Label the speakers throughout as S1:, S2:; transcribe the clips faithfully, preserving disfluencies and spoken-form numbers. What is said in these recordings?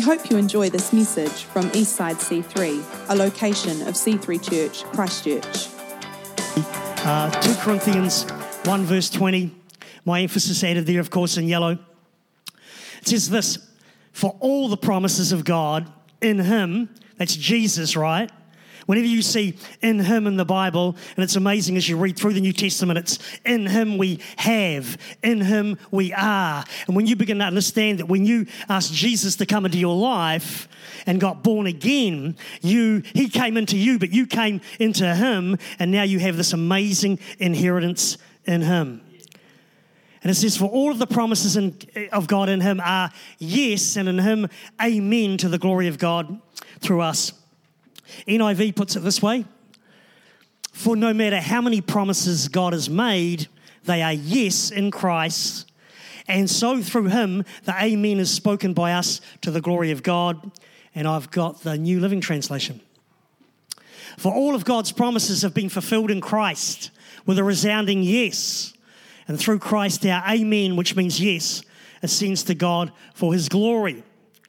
S1: hope you enjoy this message from Eastside C three, a location of C three Church, Christchurch.
S2: Uh, Second Corinthians one verse twenty, my emphasis added there, of course, in yellow. It says this, for all the promises of God in him, that's Jesus, right? Whenever you see in him in the Bible, and it's amazing as you read through the New Testament, it's in him we have, in him we are. And when you begin to understand that when you asked Jesus to come into your life and got born again, you he came into you, but you came into him, and now you have this amazing inheritance in him. And it says, for all of the promises in, of God in him are yes, and in him, amen, to the glory of God through us. N I V puts it this way, for no matter how many promises God has made, they are yes in Christ. And so through him, the amen is spoken by us to the glory of God. And I've got the New Living Translation. For all of God's promises have been fulfilled in Christ with a resounding yes. And through Christ, our amen, which means yes, ascends to God for his glory.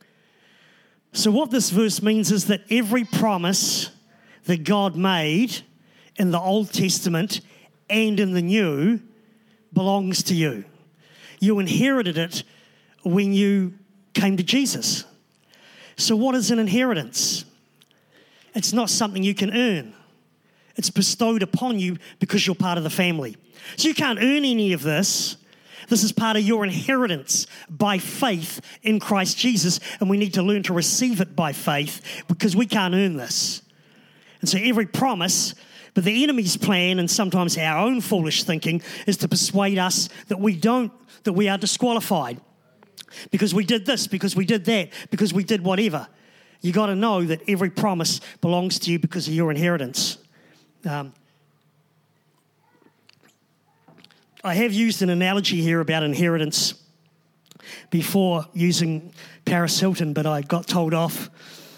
S2: So what this verse means is that every promise that God made in the Old Testament and in the New belongs to you. You inherited it when you came to Jesus. So what is an inheritance? It's not something you can earn. It's bestowed upon you because you're part of the family. So you can't earn any of this. This is part of your inheritance by faith in Christ Jesus, and we need to learn to receive it by faith because we can't earn this. And so every promise, but the enemy's plan and sometimes our own foolish thinking is to persuade us that we don't, that we are disqualified because we did this, because we did that, because we did whatever. You got to know that every promise belongs to you because of your inheritance. Um, I have used an analogy here about inheritance before using Paris Hilton, but I got told off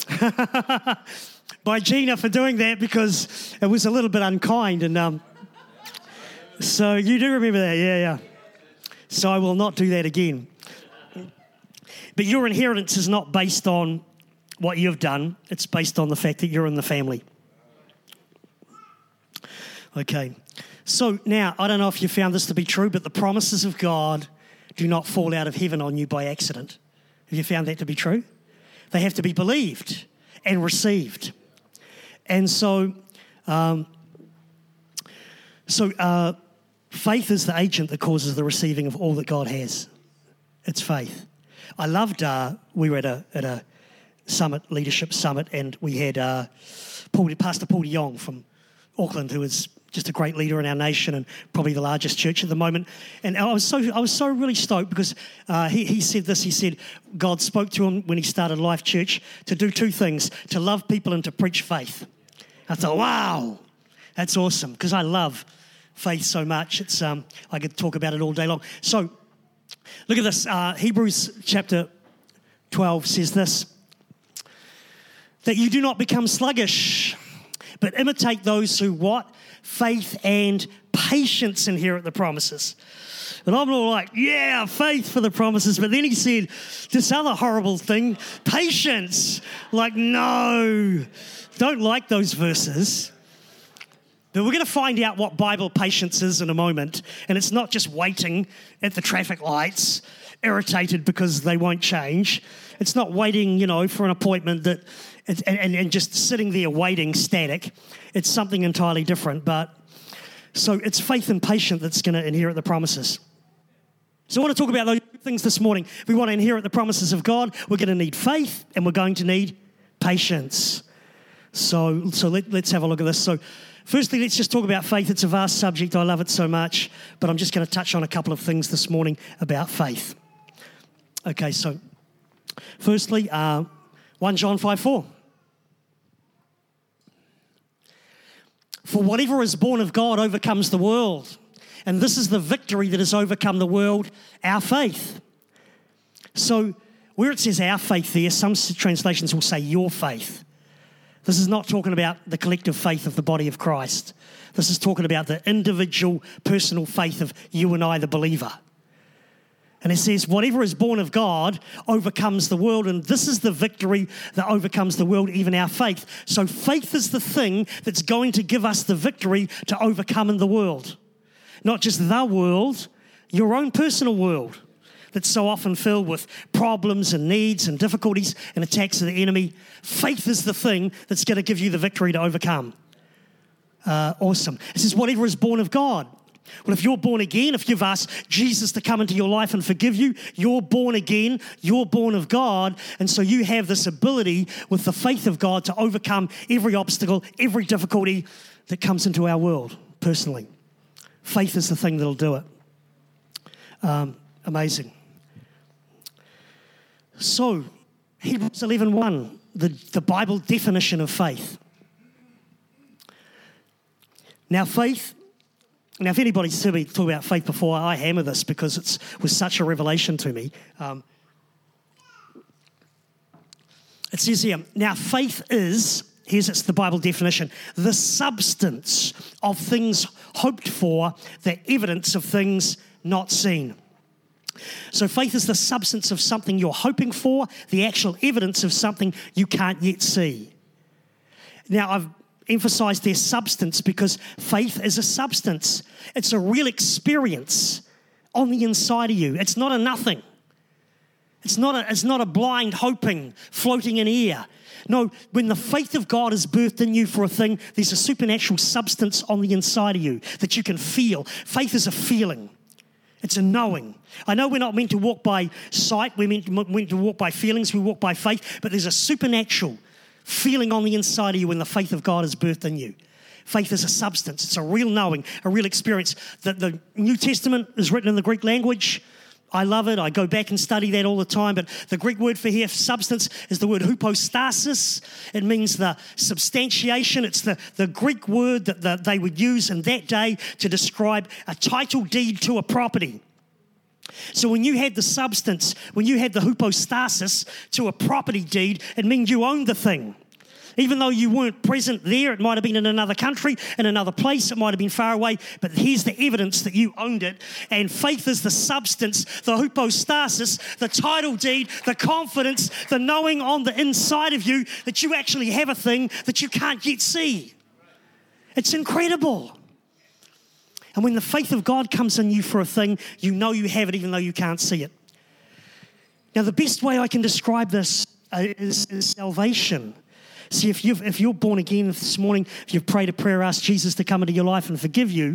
S2: by Gina for doing that because it was a little bit unkind. And um, so you do remember that, yeah, yeah. So I will not do that again. But your inheritance is not based on what you've done. It's based on the fact that you're in the family. Okay. So now, I don't know if you found this to be true, but the promises of God do not fall out of heaven on you by accident. Have you found that to be true? They have to be believed and received. And so, um, so uh, faith is the agent that causes the receiving of all that God has. It's faith. I loved, uh, we were at a, at a summit, leadership summit, and we had uh, Paul, Pastor Paul de Jong from Auckland, who is just a great leader in our nation and probably the largest church at the moment. And I was so I was so really stoked because uh, he, he said this. He said God spoke to him when he started Life Church to do two things, to love people and to preach faith. I thought, wow, that's awesome, because I love faith so much. It's um, I could talk about it all day long. So look at this. Uh, Hebrews chapter twelve says this, that you do not become sluggish, but imitate those who what? Faith and patience inherit the promises. And I'm all like, yeah, faith for the promises. But then he said this other horrible thing, patience. Like, no, don't like those verses. But we're going to find out what Bible patience is in a moment. And it's not just waiting at the traffic lights, irritated because they won't change. It's not waiting, you know, for an appointment that and, and, and just sitting there waiting static. It's something entirely different. But so it's faith and patience that's going to inherit the promises. So I want to talk about those things this morning. If we want to inherit the promises of God, we're going to need faith and we're going to need patience. So, so let, let's have a look at this. So firstly, let's just talk about faith. It's a vast subject. I love it so much. But I'm just going to touch on a couple of things this morning about faith. Okay, so firstly, uh, First John five four. For whatever is born of God overcomes the world. And this is the victory that has overcome the world, our faith. So where it says our faith there, some translations will say your faith. This is not talking about the collective faith of the body of Christ. This is talking about the individual, personal faith of you and I, the believer. And it says, whatever is born of God overcomes the world. And this is the victory that overcomes the world, even our faith. So faith is the thing that's going to give us the victory to overcome in the world. Not just the world, your own personal world that's so often filled with problems and needs and difficulties and attacks of the enemy. Faith is the thing that's going to give you the victory to overcome. Uh, awesome. It says, whatever is born of God. Well, if you're born again, if you've asked Jesus to come into your life and forgive you, you're born again, you're born of God, and so you have this ability with the faith of God to overcome every obstacle, every difficulty that comes into our world, personally. Faith is the thing that'll do it. Um, amazing. So, Hebrews eleven one, the, the Bible definition of faith. Now, faith... Now, if anybody's heard me talk about faith before, I hammer this because it was such a revelation to me. Um, it says here, now faith is, here's it's the Bible definition, the substance of things hoped for, the evidence of things not seen. So faith is the substance of something you're hoping for, the actual evidence of something you can't yet see. Now, I've emphasize their substance because faith is a substance. It's a real experience on the inside of you. It's not a nothing. It's not a, it's not a blind hoping floating in air. No, when the faith of God is birthed in you for a thing, there's a supernatural substance on the inside of you that you can feel. Faith is a feeling. It's a knowing. I know we're not meant to walk by sight. We're meant to, meant to walk by feelings. We walk by faith. But there's a supernatural feeling on the inside of you when the faith of God is birthed in you. Faith is a substance. It's a real knowing, a real experience. The, the New Testament is written in the Greek language. I love it. I go back and study that all the time. But the Greek word for here, substance, is the word hypostasis. It means the substantiation. It's the, the Greek word that the, they would use in that day to describe a title deed to a property. So when you had the substance, when you had the hypostasis to a property deed, it means you owned the thing. Even though you weren't present there, it might have been in another country, in another place, it might have been far away, but here's the evidence that you owned it. And faith is the substance, the hypostasis, the title deed, the confidence, the knowing on the inside of you that you actually have a thing that you can't yet see. It's incredible. And when the faith of God comes in you for a thing, you know you have it even though you can't see it. Now, the best way I can describe this is, is salvation. See, if, you've, if you're born again this morning, if you've prayed a prayer, asked Jesus to come into your life and forgive you,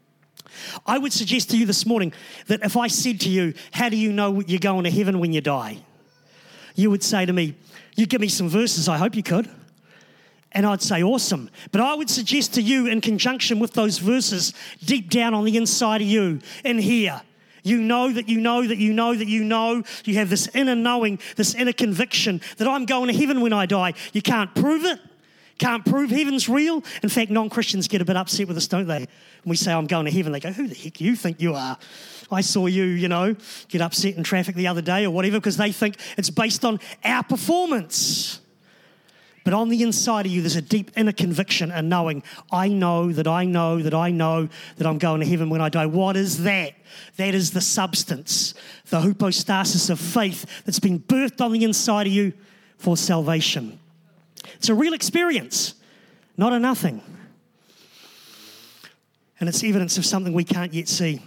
S2: I would suggest to you this morning that if I said to you, how do you know you're going to heaven when you die? You would say to me, you give me some verses, I hope you could. And I'd say, awesome. But I would suggest to you, in conjunction with those verses, deep down on the inside of you, in here, you know that you know that you know that you know. You have this inner knowing, this inner conviction that I'm going to heaven when I die. You can't prove it. Can't prove heaven's real. In fact, non-Christians get a bit upset with us, don't they? When we say, I'm going to heaven, they go, who the heck do you think you are? I saw you, you know, get upset in traffic the other day or whatever because they think it's based on our performance. But on the inside of you, there's a deep inner conviction and knowing, I know that I know that I know that I'm going to heaven when I die. What is that? That is the substance, the hypostasis of faith that's been birthed on the inside of you for salvation. It's a real experience, not a nothing. And it's evidence of something we can't yet see.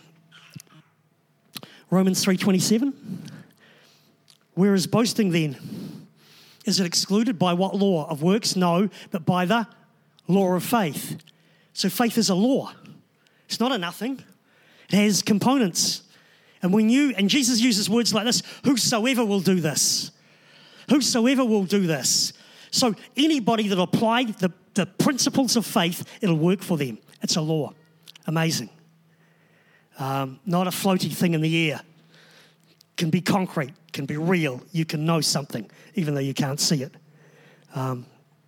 S2: Romans three twenty-seven. Where is boasting then? Is it excluded by what law? Of works? No, but by the law of faith. So faith is a law. It's not a nothing. It has components. And when you, and Jesus uses words like this, whosoever will do this. Whosoever will do this. So anybody that applied the, the principles of faith, it'll work for them. It's a law. Amazing. Um, not a floaty thing in the air. Can be concrete, can be real. You can know something, even though you can't see it. Um,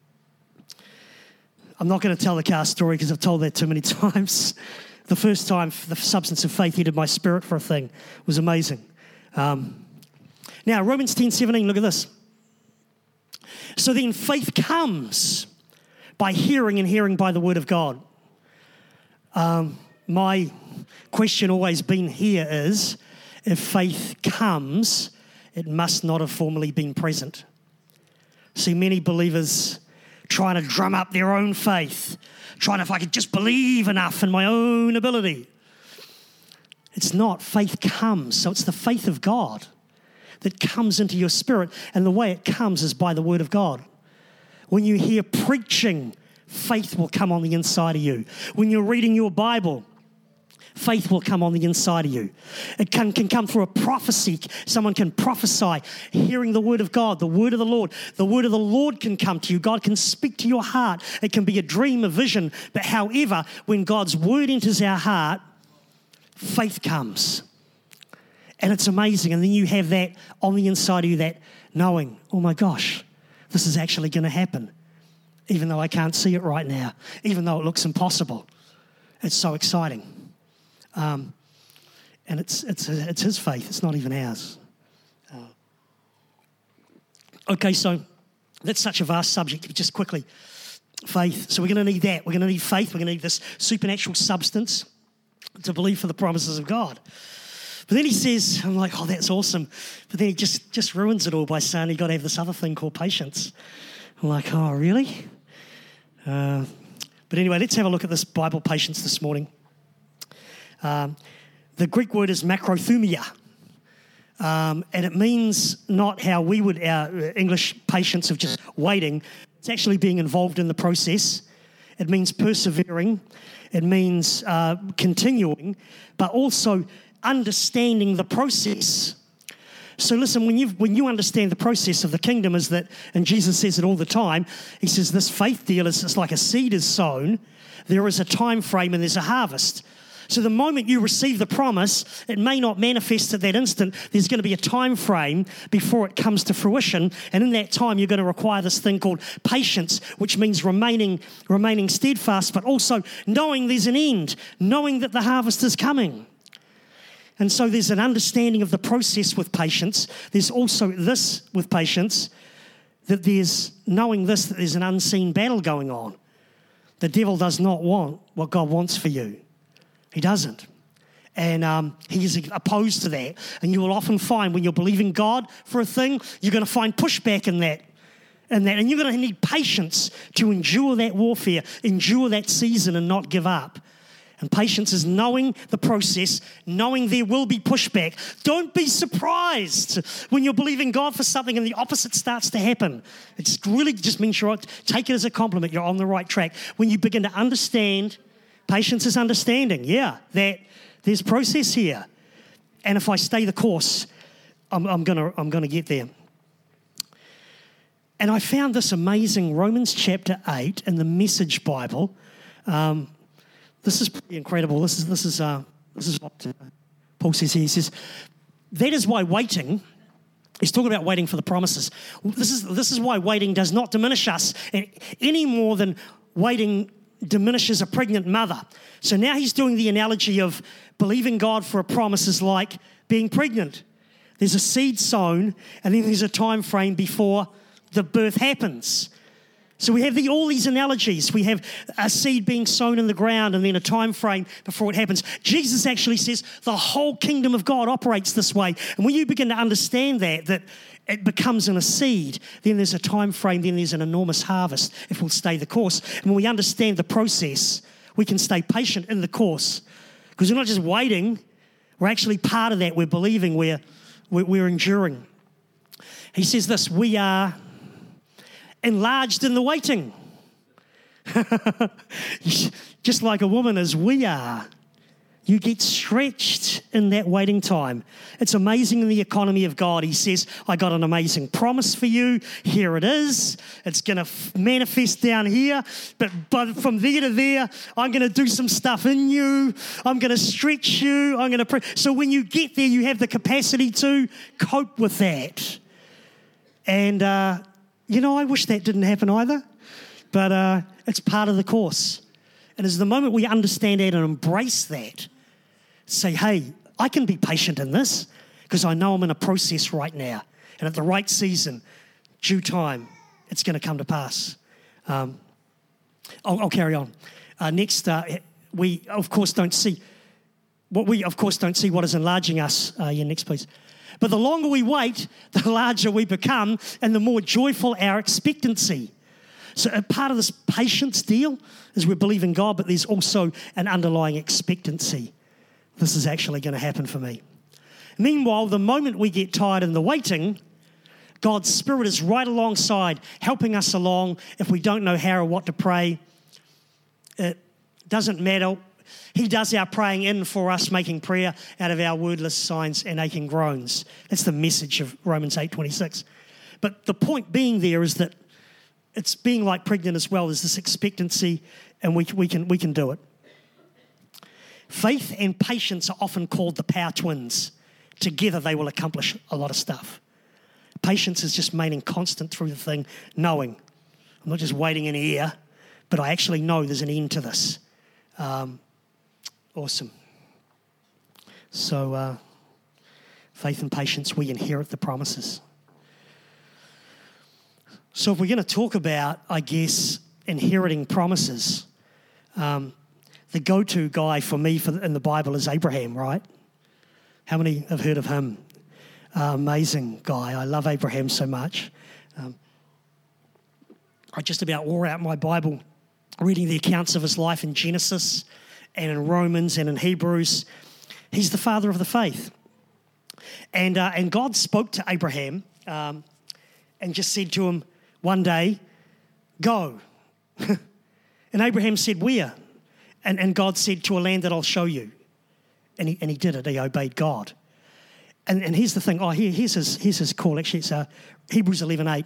S2: I'm not going to tell the car story because I've told that too many times. The first time the substance of faith entered my spirit for a thing was amazing. Um, now, Romans ten seventeen, look at this. So then faith comes by hearing, and hearing by the word of God. Um, my question always been here is, if faith comes, it must not have formerly been present. See, many believers trying to drum up their own faith, trying to, if I could just believe enough in my own ability. It's not. Faith comes. So it's the faith of God that comes into your spirit, and the way it comes is by the word of God. When you hear preaching, faith will come on the inside of you. When you're reading your Bible, faith will come on the inside of you. It can, can come through a prophecy. Someone can prophesy, hearing the word of God, the word of the Lord. The word of the Lord can come to you. God can speak to your heart. It can be a dream, a vision. But however, when God's word enters our heart, faith comes. And it's amazing. And then you have that on the inside of you, that knowing, oh my gosh, this is actually going to happen. Even though I can't see it right now, even though it looks impossible. It's so exciting. Um, and it's it's it's his faith. It's not even ours. Uh, okay, so that's such a vast subject. Just quickly, faith. So we're going to need that. We're going to need faith. We're going to need this supernatural substance to believe for the promises of God. But then he says, I'm like, oh, that's awesome. But then he just, just ruins it all by saying you've got to have this other thing called patience. I'm like, oh, really? Uh, but anyway, let's have a look at this Bible patience this morning. Um, the Greek word is makrothumia, um, and it means not how we would, our English patience of just waiting. It's actually being involved in the process. It means persevering. It means uh, continuing, but also understanding the process. So listen, when you when you understand the process of the kingdom is that, and Jesus says it all the time, he says this faith deal is it's like a seed is sown, there is a time frame and there's a harvest. So the moment you receive the promise, it may not manifest at that instant. There's going to be a time frame before it comes to fruition. And in that time, you're going to require this thing called patience, which means remaining, remaining steadfast, but also knowing there's an end, knowing that the harvest is coming. And so there's an understanding of the process with patience. There's also this with patience, that there's knowing this, that there's an unseen battle going on. The devil does not want what God wants for you. He doesn't. And um, he is opposed to that. And you will often find when you're believing God for a thing, you're going to find pushback in that. In that. And you're going to need patience to endure that warfare, endure that season and not give up. And patience is knowing the process, knowing there will be pushback. Don't be surprised when you're believing God for something and the opposite starts to happen. It just really just means you're, take it as a compliment, you're on the right track. When you begin to understand, patience is understanding, yeah, that there's process here. And if I stay the course, I'm, I'm gonna I'm gonna get there. And I found this amazing Romans chapter eight in the Message Bible. Um, this is pretty incredible. This is this is uh, this is what uh, Paul says here. He says, that is why waiting. He's talking about waiting for the promises. This is this is why waiting does not diminish us any more than waiting diminishes a pregnant mother. So now he's doing the analogy of believing God for a promise is like being pregnant. There's a seed sown, and then there's a time frame before the birth happens. So we have the, all these analogies. We have a seed being sown in the ground and then a time frame before it happens. Jesus actually says the whole kingdom of God operates this way. And when you begin to understand that, that it becomes in a seed, then there's a time frame, then there's an enormous harvest if we'll stay the course. And when we understand the process, we can stay patient in the course. Because we're not just waiting, we're actually part of that. We're believing, we're, we're, we're enduring. He says this, we are enlarged in the waiting. Just like a woman as we are. You get stretched in that waiting time. It's amazing in the economy of God. He says, I got an amazing promise for you. Here it is. It's going to f- manifest down here. But, but from there to there, I'm going to do some stuff in you. I'm going to stretch you. I'm going to pray. So when you get there, you have the capacity to cope with that. And, uh, you know, I wish that didn't happen either. But uh, it's part of the course. And it's the moment we understand that and embrace that, say, hey, I can be patient in this because I know I'm in a process right now. And at the right season, due time, it's going to come to pass. Um, I'll, I'll carry on. Uh, next, uh, we, of course, don't see. what we, of course, don't see what is enlarging us. Uh, yeah, next, please. But the longer we wait, the larger we become and the more joyful our expectancy. So a part of this patience deal is we believe in God, but there's also an underlying expectancy. This is actually going to happen for me. Meanwhile, the moment we get tired in the waiting, God's Spirit is right alongside, helping us along. If we don't know how or what to pray, it doesn't matter. He does our praying in for us, making prayer out of our wordless signs and aching groans. That's the message of Romans eight twenty-six. But the point being there is that it's being like pregnant as well. There's this expectancy, and we, we can we can do it. Faith and patience are often called the power twins. Together they will accomplish a lot of stuff. Patience is just remaining constant through the thing, knowing. I'm not just waiting in the air, but I actually know there's an end to this. Um, awesome. So, uh, faith and patience, we inherit the promises. So if we're going to talk about, I guess, inheriting promises, um, the go-to guy for me for, in the Bible is Abraham, right? How many have heard of him? Uh, amazing guy. I love Abraham so much. Um, I just about wore out my Bible reading the accounts of his life in Genesis and in Romans and in Hebrews. He's the father of the faith. And, uh, and God spoke to Abraham um, and just said to him one day, go. And Abraham said, where? And, and God said, to a land that I'll show you. And he, and he did it. He obeyed God. And, and here's the thing. Oh, here, here's his here's his call. Actually, it's uh, Hebrews eleven eight.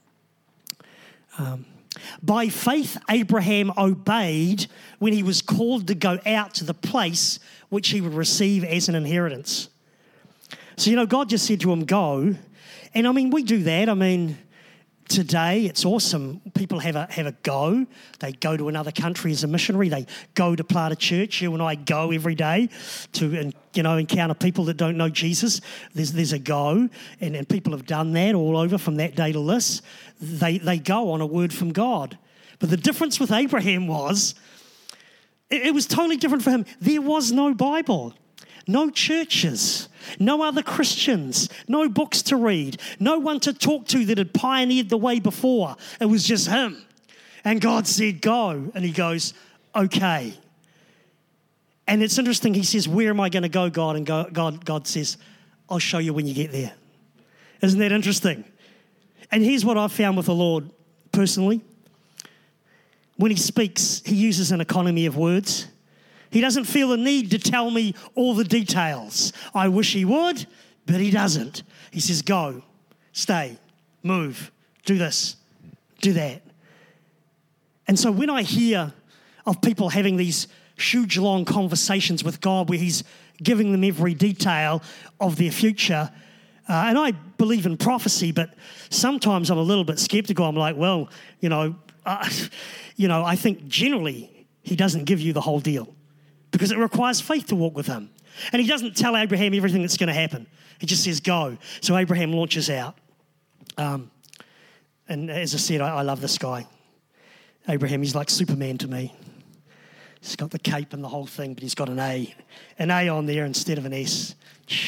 S2: Um, By faith, Abraham obeyed when he was called to go out to the place which he would receive as an inheritance. So, you know, God just said to him, go. And, I mean, we do that. I mean, today it's awesome. People have a have a go. They go to another country as a missionary. They go to plant a church. You and I go every day to, you know, encounter people that don't know Jesus. There's there's a go, and, and people have done that all over from that day to this. They they go on a word from God. But the difference with Abraham was, it, it was totally different for him. There was no Bible. No churches, no other Christians, no books to read, no one to talk to that had pioneered the way before. It was just him. And God said, go. And he goes, okay. And it's interesting. He says, where am I going to go, God? And God, God says, I'll show you when you get there. Isn't that interesting? And here's what I've found with the Lord personally. When he speaks, he uses an economy of words. He doesn't feel the need to tell me all the details. I wish he would, but he doesn't. He says, go, stay, move, do this, do that. And so when I hear of people having these huge, long conversations with God where he's giving them every detail of their future, uh, and I believe in prophecy, but sometimes I'm a little bit skeptical. I'm like, well, you know, uh, you know, I think generally he doesn't give you the whole deal, because it requires faith to walk with him. And he doesn't tell Abraham everything that's going to happen. He just says, go. So Abraham launches out. Um, and as I said, I, I love this guy. Abraham, he's like Superman to me. He's got the cape and the whole thing, but he's got an A. An A on there instead of an S.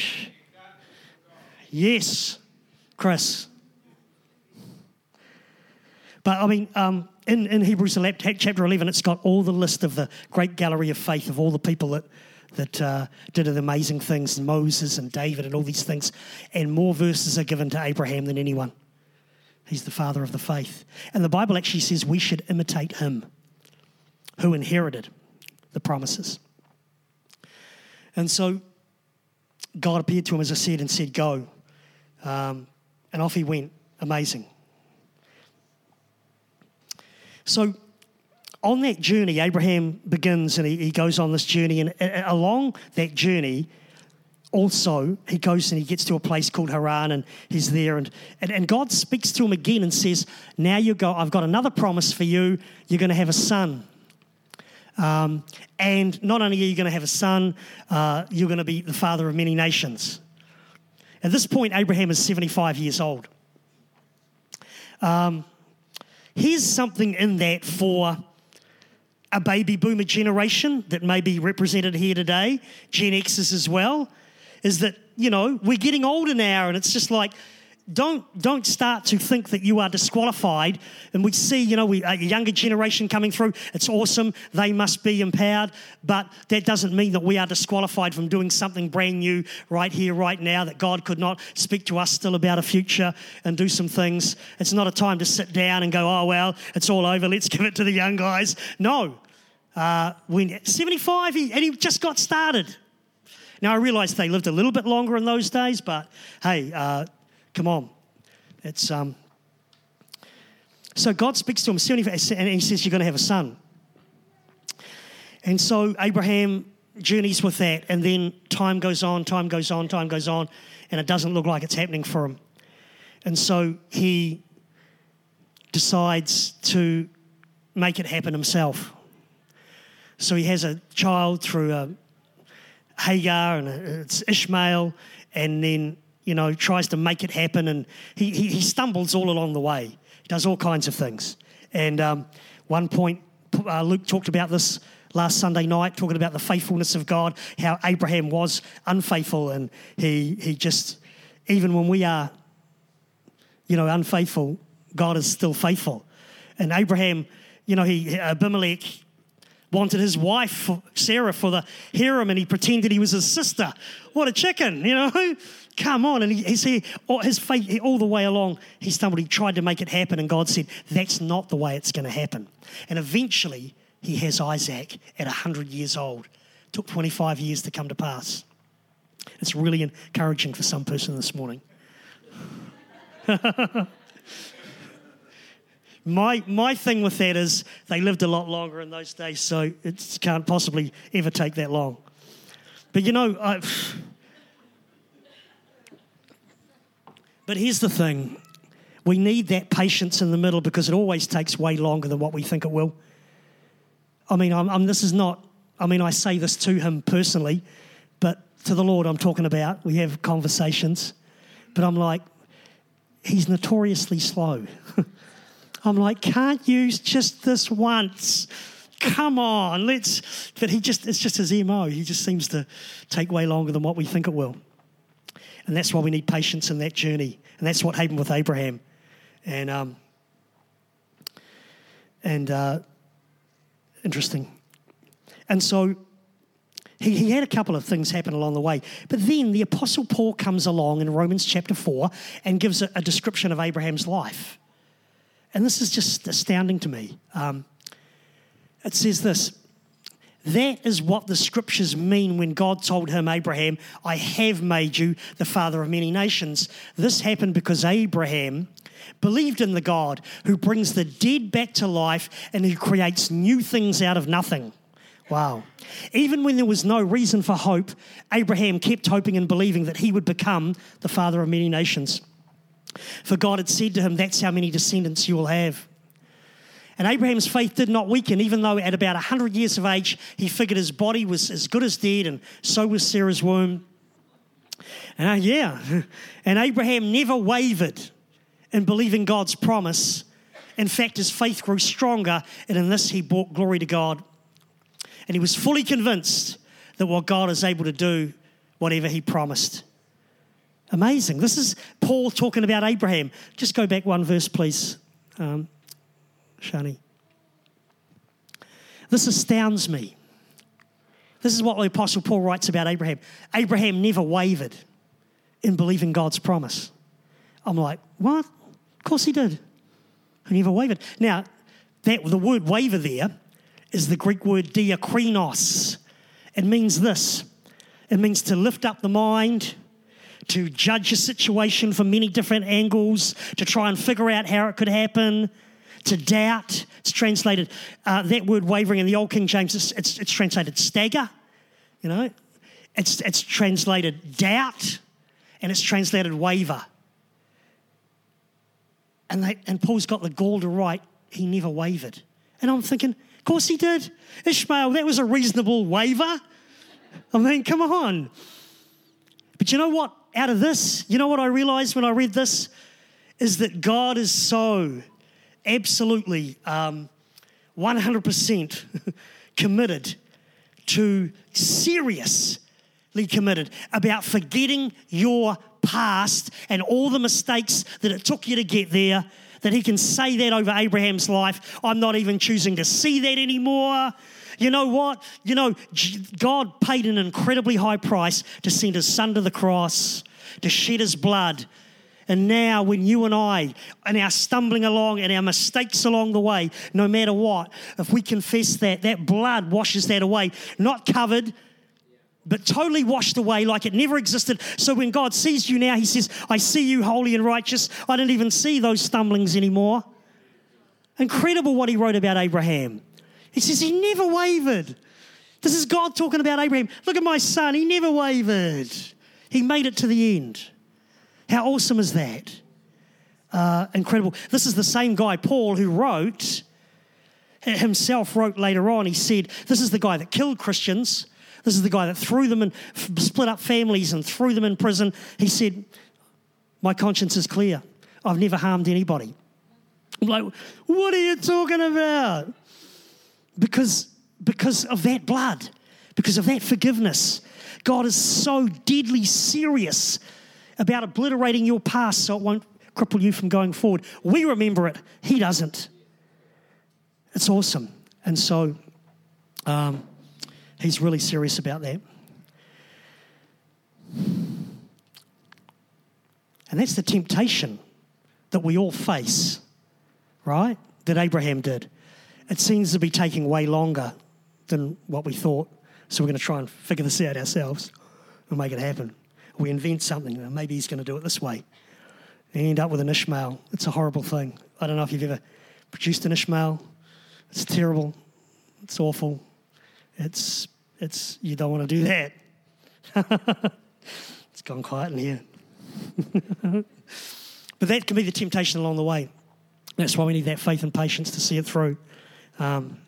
S2: Yes, Chris. But, I mean, um, in, in Hebrews chapter eleven, it's got all the list of the great gallery of faith of all the people that that uh, did amazing things, Moses and David and all these things. And more verses are given to Abraham than anyone. He's the father of the faith. And the Bible actually says we should imitate him who inherited the promises. And so God appeared to him, as I said, and said, go. Um, and off he went. Amazing. So on that journey, Abraham begins and he, he goes on this journey. And uh, along that journey, also, he goes and he gets to a place called Haran, and he's there. And, and, and God speaks to him again and says, now you go, I've got another promise for you. You're going to have a son. Um, and not only are you going to have a son, uh, you're going to be the father of many nations. At this point, Abraham is seventy-five years old. Um, here's something in that for a baby boomer generation that may be represented here today, Gen Xers as well, is that, you know, we're getting older now, and it's just like, Don't don't start to think that you are disqualified. And we see, you know, we, a younger generation coming through. It's awesome. They must be empowered. But that doesn't mean that we are disqualified from doing something brand new right here, right now, that God could not speak to us still about a future and do some things. It's not a time to sit down and go, oh, well, it's all over. Let's give it to the young guys. No. Uh, when seventy-five, he, and he just got started. Now, I realise they lived a little bit longer in those days, but hey, uh, come on. It's um. So God speaks to him, and he says, you're going to have a son. And so Abraham journeys with that, and then time goes on, time goes on, time goes on, and it doesn't look like it's happening for him. And so he decides to make it happen himself. So he has a child through a Hagar, and it's Ishmael, and then, you know, tries to make it happen, and he, he, he stumbles all along the way. He does all kinds of things. And um, one point, uh, Luke talked about this last Sunday night, talking about the faithfulness of God, how Abraham was unfaithful, and he he just, even when we are, you know, unfaithful, God is still faithful. And Abraham, you know, he Abimelech wanted his wife, Sarah, for the harem, and he pretended he was his sister. What a chicken, you know. Come on. And he, he said, his faith, all the way along, he stumbled. He tried to make it happen, and God said, that's not the way it's going to happen. And eventually, he has Isaac at one hundred years old. It took twenty-five years to come to pass. It's really encouraging for some person this morning. My my thing with that is they lived a lot longer in those days, so it can't possibly ever take that long. But, you know, I... But here's the thing. We need that patience in the middle, because it always takes way longer than what we think it will. I mean, I'm, I'm, this is not, I mean, I say this to him personally, but to the Lord I'm talking about. We have conversations. But I'm like, he's notoriously slow. I'm like, can't you just this once? Come on, let's... But he just, it's just his M O. He just seems to take way longer than what we think it will. And that's why we need patience in that journey. And that's what happened with Abraham. And um, and uh, interesting. And so he, he had a couple of things happen along the way. But then the Apostle Paul comes along in Romans chapter four and gives a, a description of Abraham's life. And this is just astounding to me. Um, it says this. That is what the scriptures mean when God told him, Abraham, I have made you the father of many nations. This happened because Abraham believed in the God who brings the dead back to life and who creates new things out of nothing. Wow. Even when there was no reason for hope, Abraham kept hoping and believing that he would become the father of many nations. For God had said to him, that's how many descendants you will have. And Abraham's faith did not weaken, even though at about one hundred years of age, he figured his body was as good as dead, and so was Sarah's womb. And uh, yeah, and Abraham never wavered in believing God's promise. In fact, his faith grew stronger, and in this he brought glory to God. And he was fully convinced that what God is able to do, whatever he promised. Amazing. This is Paul talking about Abraham. Just go back one verse, please. Um, Shani. This astounds me. This is what the Apostle Paul writes about Abraham. Abraham never wavered in believing God's promise. I'm like, what? Of course he did. He never wavered. Now, that the word waver there is the Greek word diakrinos. It means this. It means to lift up the mind, to judge a situation from many different angles, to try and figure out how it could happen, to doubt. It's translated, uh, that word wavering in the Old King James, it's, it's, it's translated stagger, you know. It's, it's translated doubt, and it's translated waver. And, they, and Paul's got the gall to write, he never wavered. And I'm thinking, of course he did. Ishmael, that was a reasonable waver. I mean, come on. But you know what? Out of this, you know what I realized when I read this? Is that God is so absolutely um, one hundred percent committed to, seriously committed about forgetting your past and all the mistakes that it took you to get there, that he can say that over Abraham's life. I'm not even choosing to see that anymore. You know what? You know, God paid an incredibly high price to send his son to the cross, to shed his blood. And now when you and I, and our stumbling along and our mistakes along the way, no matter what, if we confess that, that blood washes that away, not covered, but totally washed away like it never existed. So when God sees you now, he says, I see you holy and righteous. I don't even see those stumblings anymore. Incredible what he wrote about Abraham. He says he never wavered. This is God talking about Abraham. Look at my son, he never wavered. He made it to the end. How awesome is that? Uh, incredible. This is the same guy, Paul, who wrote, himself wrote later on, he said, this is the guy that killed Christians. This is the guy that threw them and split up families and threw them in prison. He said, my conscience is clear. I've never harmed anybody. I'm like, what are you talking about? Because, because of that blood, because of that forgiveness. God is so deadly serious about obliterating your past so it won't cripple you from going forward. We remember it. He doesn't. It's awesome. And so um, he's really serious about that. And that's the temptation that we all face, right? That Abraham did. It seems to be taking way longer than what we thought. So we're going to try and figure this out ourselves and make it happen. We invent something, and maybe he's going to do it this way. And end up with an Ishmael. It's a horrible thing. I don't know if you've ever produced an Ishmael. It's terrible. It's awful. It's, it's you don't want to do that. It's gone quiet in here. But that can be the temptation along the way. That's why we need that faith and patience to see it through. Um,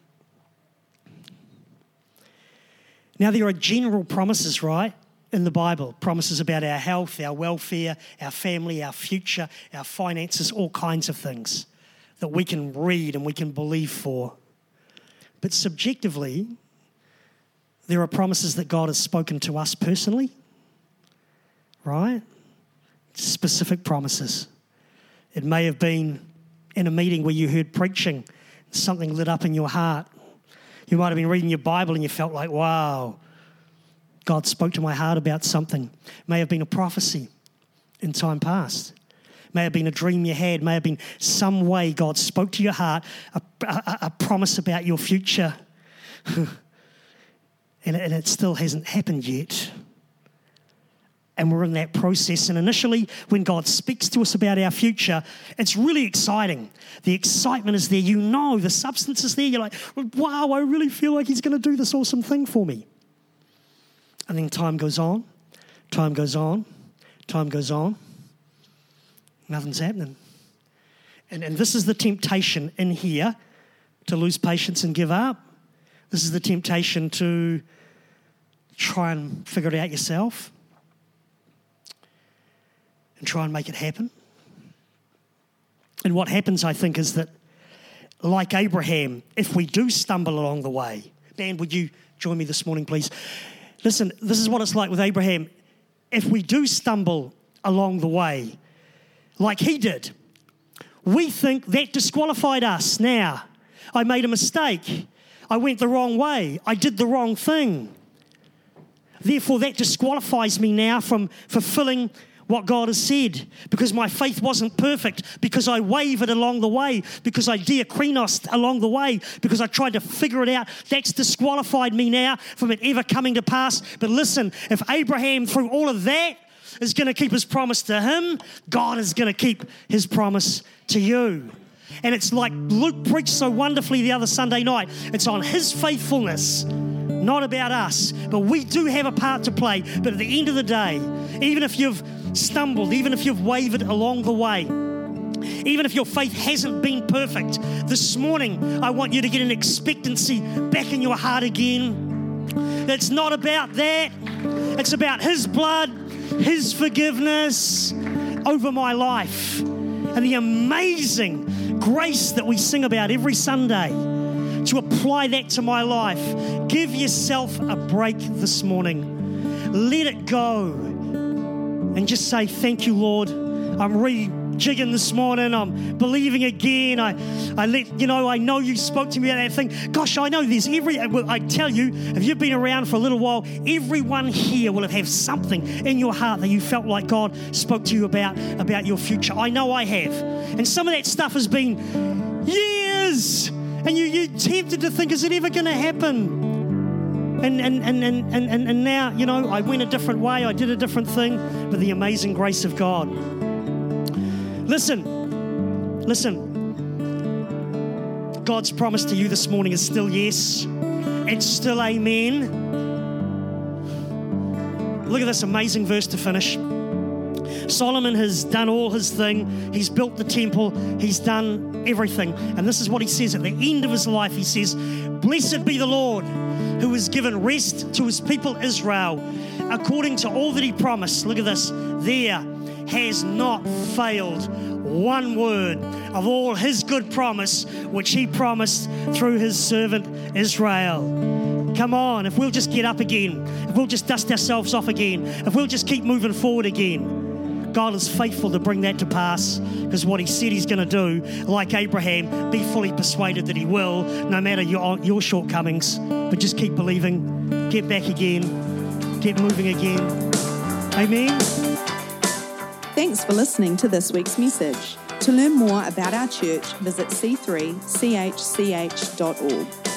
S2: now, there are general promises, right, in the Bible. Promises about our health, our welfare, our family, our future, our finances, all kinds of things that we can read and we can believe for. But subjectively, there are promises that God has spoken to us personally, right? Specific promises. It may have been in a meeting where you heard preaching, something lit up in your heart. You might have been reading your Bible and you felt like, wow, God spoke to my heart about something. It may have been a prophecy in time past. It may have been a dream you had. It may have been some way God spoke to your heart, a, a, a promise about your future. and, it, and it still hasn't happened yet. And we're in that process. And initially, when God speaks to us about our future, it's really exciting. The excitement is there. You know, the substance is there. You're like, wow, I really feel like he's going to do this awesome thing for me. And then time goes on, time goes on, time goes on. Nothing's happening. And, and this is the temptation in here, to lose patience and give up. This is the temptation to try and figure it out yourself and try and make it happen. And what happens, I think, is that, like Abraham, if we do stumble along the way, Dan, would you join me this morning, please? Listen, this is what it's like with Abraham. If we do stumble along the way, like he did, we think that disqualified us. Now, I made a mistake. I went the wrong way. I did the wrong thing. Therefore, that disqualifies me now from fulfilling what God has said, because my faith wasn't perfect, because I wavered along the way, because I diakrinosed along the way, because I tried to figure it out. That's disqualified me now from it ever coming to pass. But listen, if Abraham, through all of that, is going to keep his promise to him, God is going to keep his promise to you. And it's like Luke preached so wonderfully the other Sunday night. It's on his faithfulness, not about us. But we do have a part to play. But at the end of the day, even if you've stumbled, even if you've wavered along the way, even if your faith hasn't been perfect, this morning I want you to get an expectancy back in your heart again. It's not about that. It's about his blood, his forgiveness over my life, and the amazing grace that we sing about every Sunday. to apply that to my life. Give yourself a break this morning. Let it go. And just say, thank you, Lord. I'm rejigging this morning. I'm believing again. I, I let, you know, I know you spoke to me about that thing. Gosh, I know there's every, I tell you, if you've been around for a little while, everyone here will have had something in your heart that you felt like God spoke to you about, about your future. I know I have. And some of that stuff has been years. And you, you're tempted to think, is it ever going to happen? And and, and, and, and and now, you know, I went a different way. I did a different thing. But the amazing grace of God. Listen, listen. God's promise to you this morning is still yes. It's still amen. Look at this amazing verse to finish. Solomon has done all his thing. He's built the temple. He's done everything. And this is what he says at the end of his life. He says, blessed be the Lord who has given rest to his people Israel according to all that he promised. Look at this. There has not failed one word of all his good promise, which he promised through his servant Israel. Come on, if we'll just get up again, if we'll just dust ourselves off again, if we'll just keep moving forward again, God is faithful to bring that to pass, because what he said he's going to do, like Abraham, be fully persuaded that he will, no matter your, your shortcomings. But just keep believing, get back again, get moving again. Amen.
S1: Thanks for listening to this week's message. To learn more about our church, visit c three c h c h dot org.